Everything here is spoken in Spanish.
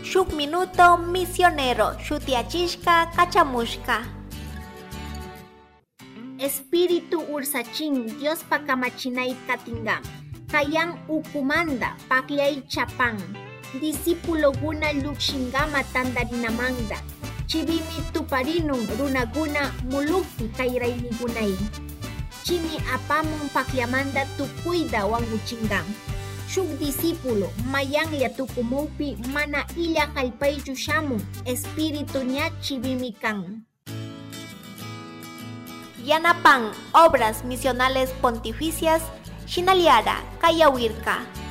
Shuk minuto misionero shutiachishka kachamushka. Espíritu ursachin Dios pakamachinay katinga. Kayan ukumanda paklay chapan. Discípulo guna lukshingama tandarinamanda. Chibimi tuparinun runaguna mulukti kayraynigunay. Chini apamun pakyamanda tukuyda wanguchingan. Shuk discípulo mayanglia tukumupi mana illa kallpaychu shamun. Espíritu nya chibimikan. Yanapan, obras misionales pontificias, Shinaliara, Kayawirka.